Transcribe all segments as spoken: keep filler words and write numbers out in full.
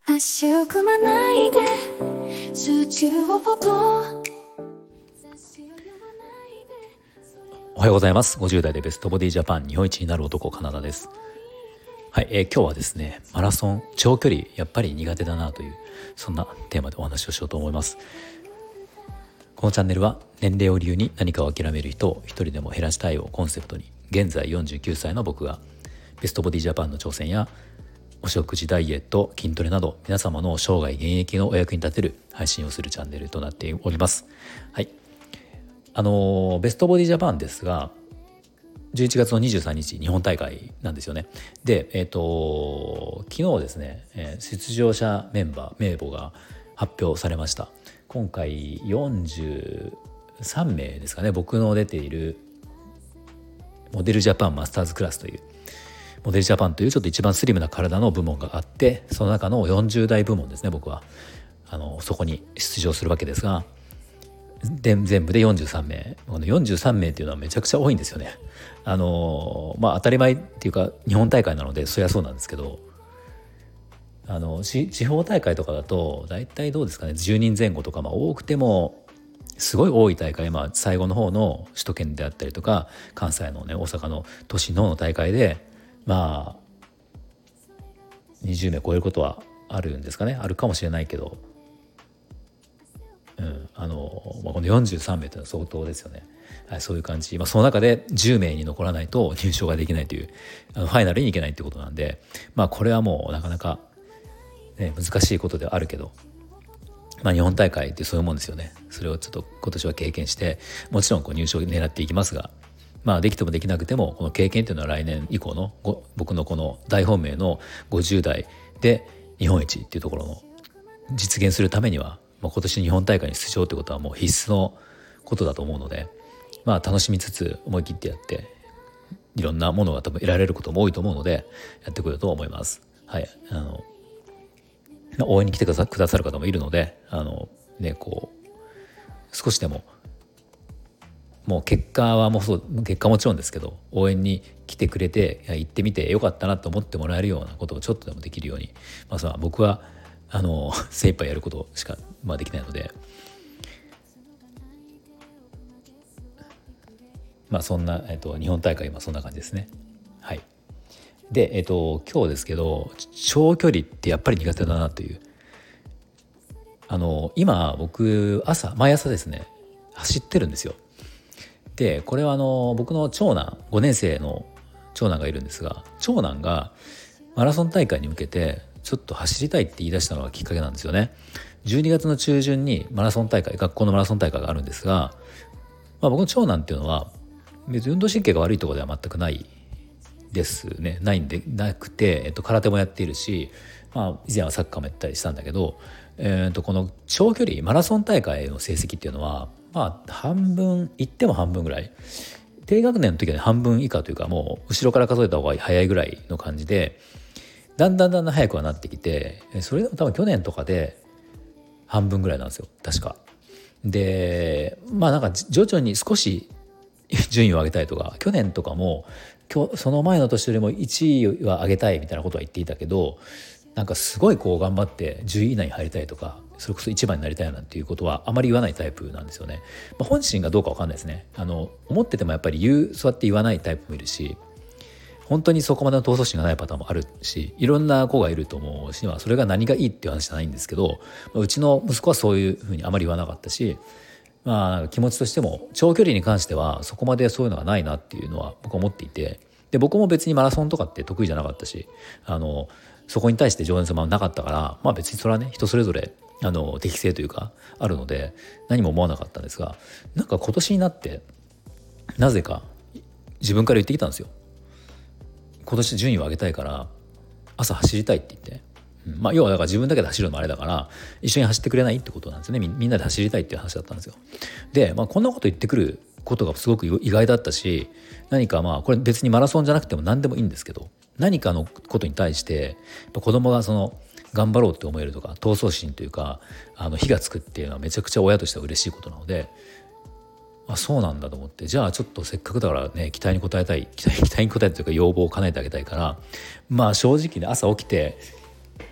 足を組まないで数値をポポおはようございます。ごじゅう代でベストボディジャパン日本一になる男カナダです。はい、えー、今日はですねマラソン長距離やっぱり苦手だなというそんなテーマでお話をしようと思います。このチャンネルは年齢を理由に何かを諦める人を一人でも減らしたいをコンセプトに、現在よんじゅうきゅうさいの僕がベストボディジャパンの挑戦やお食事、ダイエット、筋トレなど皆様の生涯現役のお役に立てる配信をするチャンネルとなっております。はい、あのベストボディジャパンですがじゅういちがつのにじゅうさんにち日本大会なんですよね。で、えー、と昨日ですね、えー、出場者メンバー名簿が発表されました。今回よんじゅうさんめいですかね。僕の出ているモデルジャパンマスターズクラスというモデルジャパンというちょっと一番スリムな体の部門があって、その中のよんじゅう代部門ですね。僕はあのそこに出場するわけですが、で全部でよんじゅうさんめい、このよんじゅうさんめいっていうのはめちゃくちゃ多いんですよね。あのまあ当たり前っていうか日本大会なのでそりゃそうなんですけど、あの地方大会とかだと大体どうですかね、じゅうにんぜん後とか、まあ、多くてもすごい多い大会、まあ、最後の方の首都圏であったりとか関西のね大阪の都心の方の大会でまあにじゅうめい超えることはあるんですかね。あるかもしれないけど、うんあのまあ、このよんじゅうさんめいというのは相当ですよね。はい、そういう感じ、まあ、その中でじゅうめいに残らないと入賞ができないという、あのファイナルに行けないということなんで、まあ、これはもうなかなか、ね、難しいことではあるけど、まあ、日本大会ってそういうもんですよね。それをちょっと今年は経験して、もちろんこう入賞を狙っていきますが、まあ、できてもできなくてもこの経験というのは来年以降の僕のこの大本命のごじゅう代で日本一っていうところの実現するためには、まあ、今年日本大会に出場ということはもう必須のことだと思うので、まあ、楽しみつつ思い切ってやっていろんなものが多分得られることも多いと思うのでやってくると思います。はい、あの応援に来てくださる方もいるので、あの、ね、こう少しでももう結果はもうそう結果もちろんですけど、応援に来てくれて行ってみてよかったなと思ってもらえるようなことをちょっとでもできるように、まあ、さ僕はあの精一杯やることしか、まあ、できないので、まあそんな、えっと、日本大会今そんな感じですね。はい。で、えっと、今日ですけど長距離ってやっぱり苦手だなという、あの今僕朝毎朝ですね走ってるんですよ。でこれはあの僕の長男ごねん生の長男がいるんですが、長男がマラソン大会に向けてちょっと走りたいって言い出したのがきっかけなんですよね。じゅうにがつの中旬にマラソン大会、学校のマラソン大会があるんですが、まあ、僕の長男っていうのは別に運動神経が悪いところでは全くないですね。ないんでなくて、えっと、空手もやっているし、まあ、以前はサッカーもやったりしたんだけど、えー、とこの長距離マラソン大会の成績っていうのはまあ半分いっても半分ぐらい、低学年の時は、ね、半分以下というかもう後ろから数えた方が早いぐらいの感じで、だんだんだんだん早くはなってきて、それでも多分去年とかで半分ぐらいなんですよ確か。でまあなんか徐々に少し順位を上げたいとか、去年とかも今日その前の年よりもいちいは上げたいみたいなことは言っていたけど、なんかすごいこう頑張ってじゅうい以内に入りたいとか、それこそいちばんになりたいなんていうことはあまり言わないタイプなんですよね。まあ、本心がどうか分かんないですね。あの思っててもやっぱり言うそうやって言わないタイプもいるし、本当にそこまでの闘争心がないパターンもあるし、いろんな子がいると思うし、それが何がいいっていう話じゃないんですけど、うちの息子はそういうふうにあまり言わなかったし、まあ、気持ちとしても長距離に関してはそこまでそういうのがないなっていうのは僕は思っていて、で僕も別にマラソンとかって得意じゃなかったし、あのそこに対して情熱もなかったから、まあ、別にそれはね人それぞれあの適性というかあるので何も思わなかったんですが、なんか今年になってなぜか自分から言ってきたんですよ。今年順位を上げたいから朝走りたいって言って、うん、まあ要はだから自分だけで走るのもあれだから一緒に走ってくれないってことなんですね。み, みんなで走りたいっていう話だったんですよ。で、まあ、こんなこと言ってくることがすごく意外だったし、何かまあこれ別にマラソンじゃなくても何でもいいんですけど、何かのことに対してやっぱ子供がその頑張ろうって思えるとか闘争心というかあの火がつくっていうのはめちゃくちゃ親としては嬉しいことなので、あそうなんだと思って、じゃあちょっとせっかくだからね期待に応えたい期待期待に応えたいというか要望を叶えてあげたいから、まあ正直ね朝起きて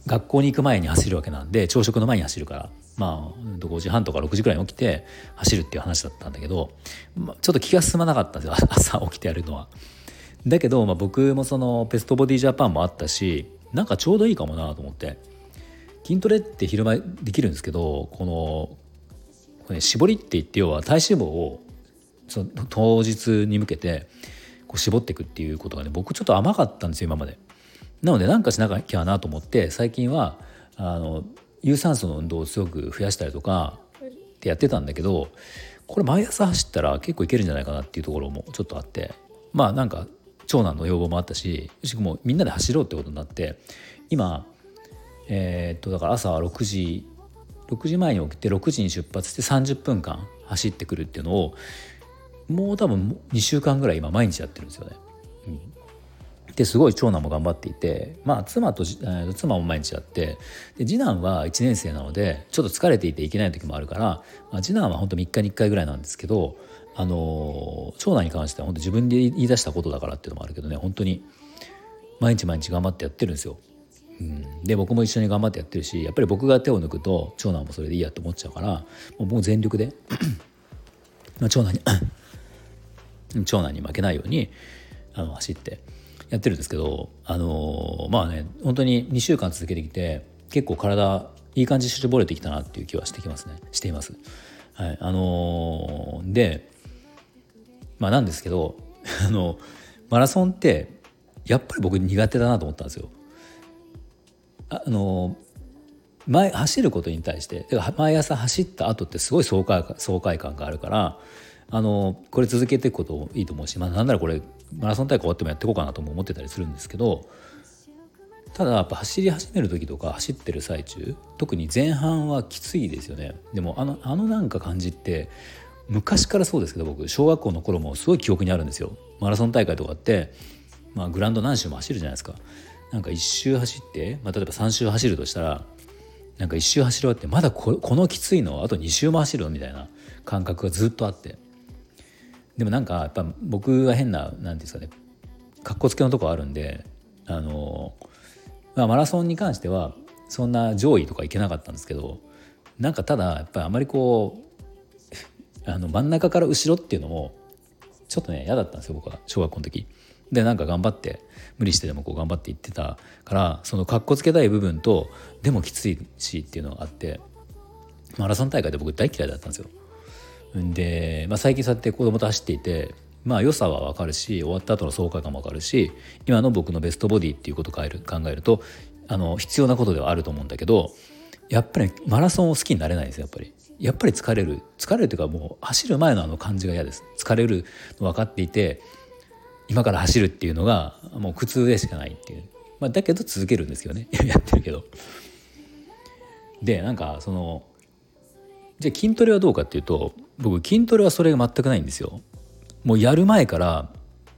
学校に行く前に走るわけなんで、朝食の前に走るから、まあごじはんとかろくじくらいに起きて走るっていう話だったんだけど、まあ、ちょっと気が進まなかったんですよ朝起きてやるのは。だけど、まあ、僕もそのベストボディジャパンもあったし、なんかちょうどいいかもなと思って。筋トレって昼間できるんですけど、このこれ、ね、絞りって言って、要は体脂肪をその当日に向けてこう絞っていくっていうことがね、僕ちょっと甘かったんですよ今まで。なのでなんかしなきゃなと思って、最近はあの有酸素の運動をすごく増やしたりとかってやってたんだけど、これ毎朝走ったら結構いけるんじゃないかなっていうところもちょっとあって、まあなんか長男の要望もあったし、しかもみんなで走ろうってことになって、今えー、っとだから朝ろくじろくじまえに起きてろくじに出発してさんじゅっぷんかん走ってくるっていうのをもう多分にしゅうかんぐらい今毎日やってるんですよね。うん、ですごい長男も頑張っていて、まあ妻と、えー、妻も毎日やって、で次男はいちねん生なのでちょっと疲れていていけない時もあるから、まあ、次男は本当みっかにいっかいぐらいなんですけど、あのー、長男に関しては本当自分で言い出したことだからっていうのもあるけどね、本当に毎日毎日頑張ってやってるんですよ。うん、で僕も一緒に頑張ってやってるし、やっぱり僕が手を抜くと長男もそれでいいやと思っちゃうから、もう僕全力でまあ長男に長男に負けないようにあの走ってやってるんですけど、あのー、まあね本当ににしゅうかん続けてきて結構体いい感じに絞れてきたなっていう気はしてきますねしています。はい、あのー、でまあなんですけどあのマラソンってやっぱり僕苦手だなと思ったんですよ。あの前走ることに対して、毎朝走った後ってすごい爽快感、爽快感があるから、あのこれ続けていくこともいいと思うし、まあ、なんならこれマラソン大会終わってもやっていこうかなとも思ってたりするんですけど、ただやっぱ走り始める時とか走ってる最中、特に前半はきついですよね。でもあのあのなんか感じって昔からそうですけど、僕小学校の頃もすごい記憶にあるんですよ。マラソン大会とかって、まあ、グラウンド何周も走るじゃないですか。なんか一周走って、まあ、例えばさん周走るとしたら、なんか一周走り終わってまだ こ, このきついのあとに周も走るのみたいな感覚がずっとあって、でもなんかやっぱ僕は変ななんていうんですかね、かっこつけのとこあるんで、あの、まあ、マラソンに関してはそんな上位とかいけなかったんですけど、なんかただやっぱりあまりこうあの真ん中から後ろっていうのもちょっとね嫌だったんですよ、僕は小学校の時で。なんか頑張って無理してでもこう頑張っていってたから、そのかっこつけたい部分とでもきついしっていうのがあって、マラソン大会で僕大嫌いだったんですよ。で、まあ、最近そうやって子供と走っていて、まあ良さは分かるし、終わった後の爽快感も分かるし、今の僕のベストボディっていうことを考える、考えるとあの必要なことではあると思うんだけど、やっぱりマラソンを好きになれないですよ。やっぱりやっぱり疲れる疲れるというか、もう走る前のあの感じが嫌です。疲れるの分かっていて、今から走るっていうのがもう苦痛でしかないっていう、まあ、だけど続けるんですよねやってるけど。でなんかそのじゃあ筋トレはどうかっていうと、僕筋トレはそれが全くないんですよ。もうやる前から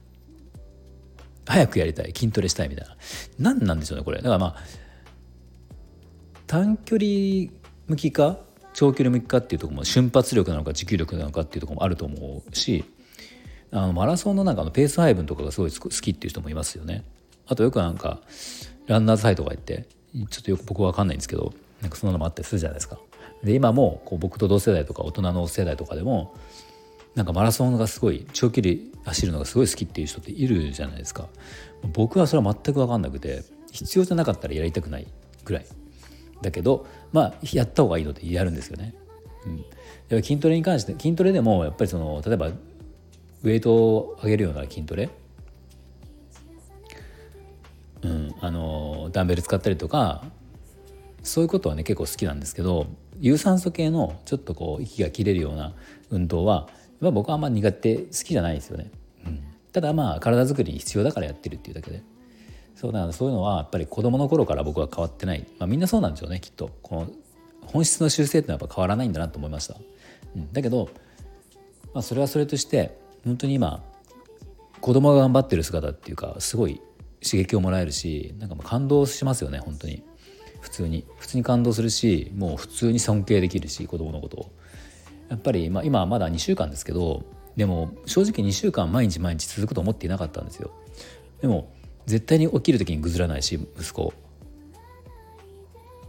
早くやりたい、筋トレしたいみたいな、何なんでしょうねこれ。だからまあ短距離向きか長距離向きかっていうところも、瞬発力なのか持久力なのかっていうところもあると思うし、あのマラソンのなんかのペース配分とかがすごい好きっていう人もいますよね。あとよくなんかランナーズハイとか言って、ちょっとよく僕は分かんないんですけど、なんかそんなのもあったりするじゃないですか。で今もこう僕と同世代とか大人の世代とかでもなんかマラソンがすごい長距離走るのがすごい好きっていう人っているじゃないですか。僕はそれは全く分かんなくて、必要じゃなかったらやりたくないぐらいだけど、まあやった方がいいのでやるんですよね。うん、やっぱり筋トレに関して、筋トレでもやっぱりその例えばウェイトを上げるような筋トレ、うん、あのダンベル使ったりとかそういうことはね結構好きなんですけど、有酸素系のちょっとこう息が切れるような運動は、まあ、僕はあんま苦手、好きじゃないですよね。うん、ただまあ体作りに必要だからやってるっていうだけで、そうだからそういうのはやっぱり子どもの頃から僕は変わってない、まあ、みんなそうなんでしょうねきっと。この本質の修正ってのはやっぱ変わらないんだなと思いました。うん、だけど、まあ、それはそれとして本当に今子供が頑張ってる姿っていうかすごい刺激をもらえるし、なんかもう感動しますよね。本当に普通に普通に感動するし、もう普通に尊敬できるし、子供のことをやっぱり、まあ、今はまだにしゅうかんですけど、でも正直にしゅうかん毎日毎日続くと思っていなかったんですよ。でも絶対に起きる時にぐずらないし、息子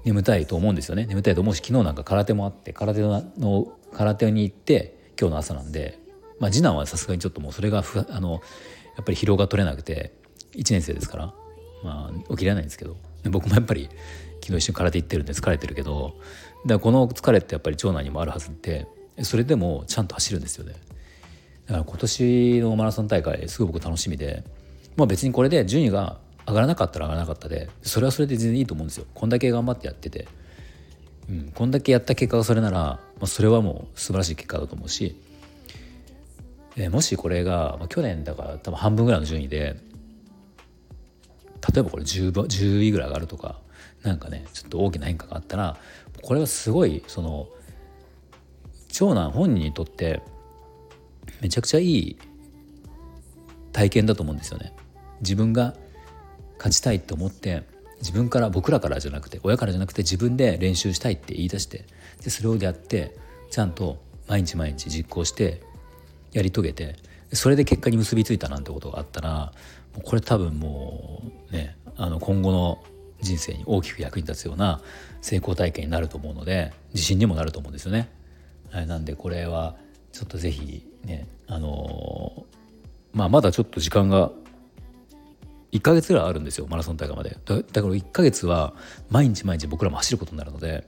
眠たいと思うんですよね。眠たいと思うし、昨日なんか空手もあって空手の空手に行って今日の朝なんで、まあ、次男はさすがにちょっともうそれがふあのやっぱり疲労が取れなくていちねん生ですから、まあ、起きれないんですけど、僕もやっぱり昨日一緒に空手行ってるんで疲れてるけど、だからこの疲れってやっぱり長男にもあるはずで、それでもちゃんと走るんですよね。だから今年のマラソン大会すごい僕楽しみで、まあ、別にこれで順位が上がらなかったら上がらなかったで、それはそれで全然いいと思うんですよ。こんだけ頑張ってやってて、うん、こんだけやった結果がそれなら、まあ、それはもう素晴らしい結果だと思うし、えー、もしこれが、まあ、去年だから多分半分ぐらいの順位で、例えばこれ 10, 10位ぐらい上がるとか、なんかねちょっと大きな変化があったら、これはすごいその長男本人にとってめちゃくちゃいい体験だと思うんですよね。自分が勝ちたいと思って、自分から僕らからじゃなくて親からじゃなくて自分で練習したいって言い出して、でそれをやってちゃんと毎日毎日実行してやり遂げて、それで結果に結びついたなんてことがあったら、これ多分もうね、あの今後の人生に大きく役に立つような成功体験になると思うので、自信にもなると思うんですよね。はい、なんでこれはちょっとぜひね、あのー、まあまだちょっと時間がいっかげつぐらいあるんですよ、マラソン大会まで。 だ, だからいっかげつは毎日毎日僕らも走ることになるので、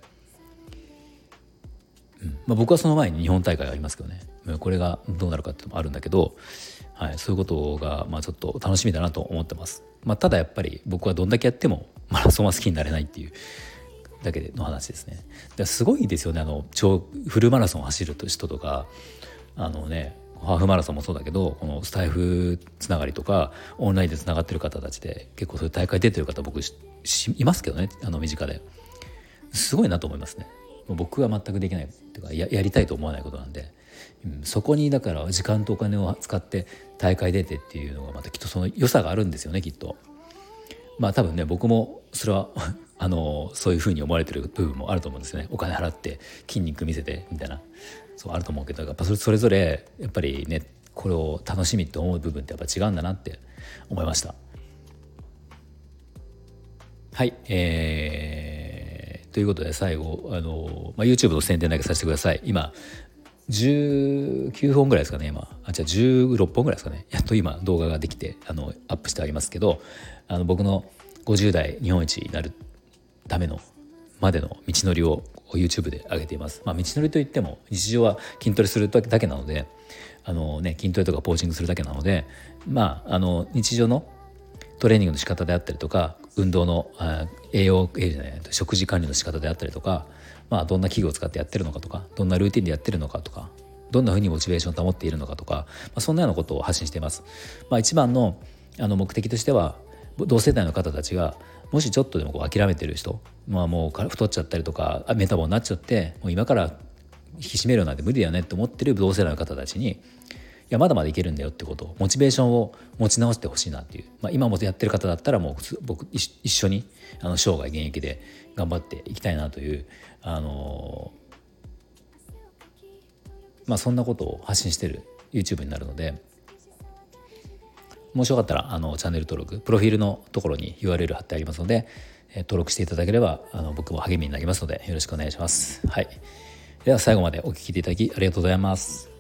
うんまあ、僕はその前に日本大会がありますけどね、これがどうなるかっていうのもあるんだけど、はい、そういうことがまあちょっと楽しみだなと思ってます。まあ、ただやっぱり僕はどんだけやってもマラソンは好きになれないっていうだけの話ですね。ですごいですよね、あの超フルマラソンを走る人とか、あのねハーフマラソンもそうだけど、このスタイフつながりとかオンラインでつながってる方たちで結構そういう大会出てる方僕ししいますけどね、あの身近ですごいなと思いますね。もう僕は全くできないっていうか や, やりたいと思わないことなんで、うん、そこにだから時間とお金を使って大会出てっていうのがまたきっとその良さがあるんですよね、きっと。まあ多分ね僕もそれはあのそういう風に思われてる部分もあると思うんですよね。お金払って筋肉見せてみたいな、そうあると思うけど、やっぱそれそれぞれやっぱりねこれを楽しみって思う部分ってやっぱ違うんだなって思いました。はい、えー、ということで最後あの、まあ、YouTube の宣伝だけさせてください。今じゅうきゅうほんぐらいですかね、今あじゃあじゅうろっぽんぐらいですかね、やっと今動画ができてあのアップしてありますけど、あの僕のごじゅう代日本一になるためのまでの道のりを YouTube で上げています。まあ、道のりといっても日常は筋トレするだけなので、あの、ね、筋トレとかポージングするだけなので、まあ、あの日常のトレーニングの仕方であったりとか、運動のあ栄養栄養じゃない食事管理の仕方であったりとか、まあ、どんな器具を使ってやってるのかとか、どんなルーティンでやってるのかとか、どんなふうにモチベーションを保っているのかとか、まあ、そんなようなことを発信しています。まあ、一番のあの目的としては、同世代の方たちがもしちょっとでもこう諦めてる人、まあ、もう太っちゃったりとかメタボになっちゃって、もう今から引き締めるなんて無理だよねって思ってる同世代の方たちに、いやまだまだいけるんだよってことを、モチベーションを持ち直してほしいなっていう、まあ、今もやってる方だったらもう僕一緒にあの生涯現役で頑張っていきたいなという、あのー、まあそんなことを発信してる YouTube になるので、もしよかったらあのチャンネル登録、プロフィールのところに ユーアールエル 貼ってありますので、えー、登録していただければあの僕も励みになりますのでよろしくお願いします。はい、では最後までお聞きいただきありがとうございます。